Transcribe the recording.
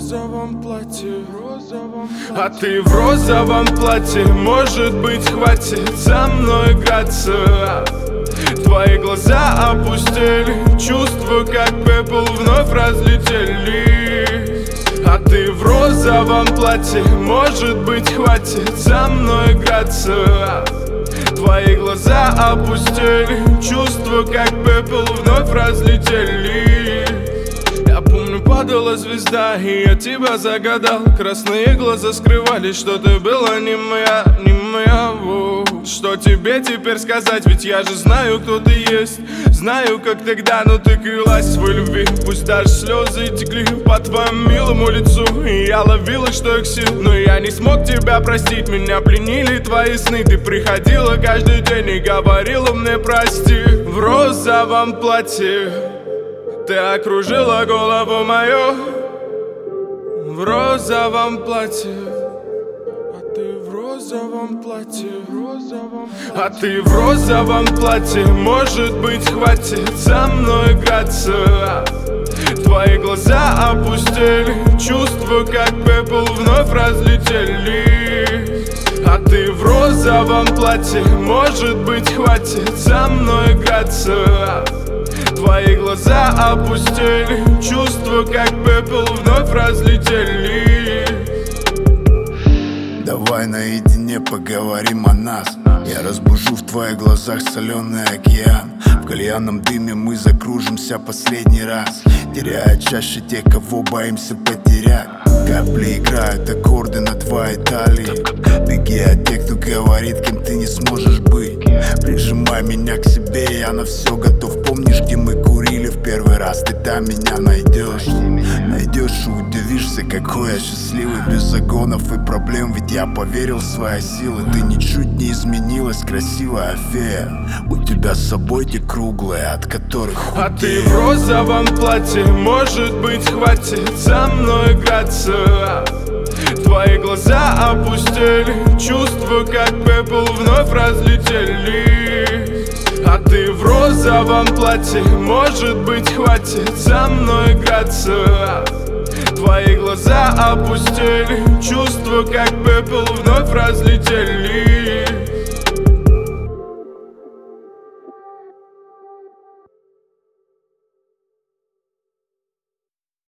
розовом платье, а ты в розовом платье. Может быть, хватит со мной играться. Твои глаза опустели, чувства как пепел вновь разлетелись. А ты в розовом платье, может быть, хватит со мной играться. Твои глаза опустели, чувства как пепел вновь разлетелись. Я помню, падала звезда, и я тебя загадал. Красные глаза скрывались, что ты была не моя, не моя. Что тебе теперь сказать, ведь я же знаю, кто ты есть. Знаю, как тогда, но ты крылась в своей любви. Пусть даже слезы текли по твоему милому лицу, и я ловил их, что их сил. Но я не смог тебя простить, меня пленили твои сны. Ты приходила каждый день и говорила мне прости. В розовом платье ты окружила голову мою. В розовом платье, а ты в розовом платье, а ты в розовом платье. Может быть, хватит со мной играться. Твои глаза опустели, чувства как пепел вновь разлетелись. А ты в розовом платье, может быть, хватит со мной играться. Твои глаза опустели, чувства как пепел вновь разлетелись. Давай наедине поговорим о нас. Я разбужу в твоих глазах соленый океан. В кальянном дыме мы закружимся последний раз, теряя чаще тех, кого боимся потерять. Капли играют аккорды на твоей талии. Беги от тех, кто говорит, кем ты не сможешь быть. Прижимай меня к себе, я на все готов. Помнишь, где мы курили в первый раз? Ты там меня найдешь. Найдешь и удивишься, какой я счастливый. Без загонов и проблем, ведь я поверил в свои силы. Ты ничуть не изменилась, красивая фея. У тебя с собой те круглые, от которых худеешь. А ты в розовом платье, может быть, хватит со мной играться. Твои глаза опустели, чувства как пепел вновь разлетелись. А ты в розовом платье, может быть, хватит со мной играться. Твои глаза опустели, чувства как пепел вновь разлетелись.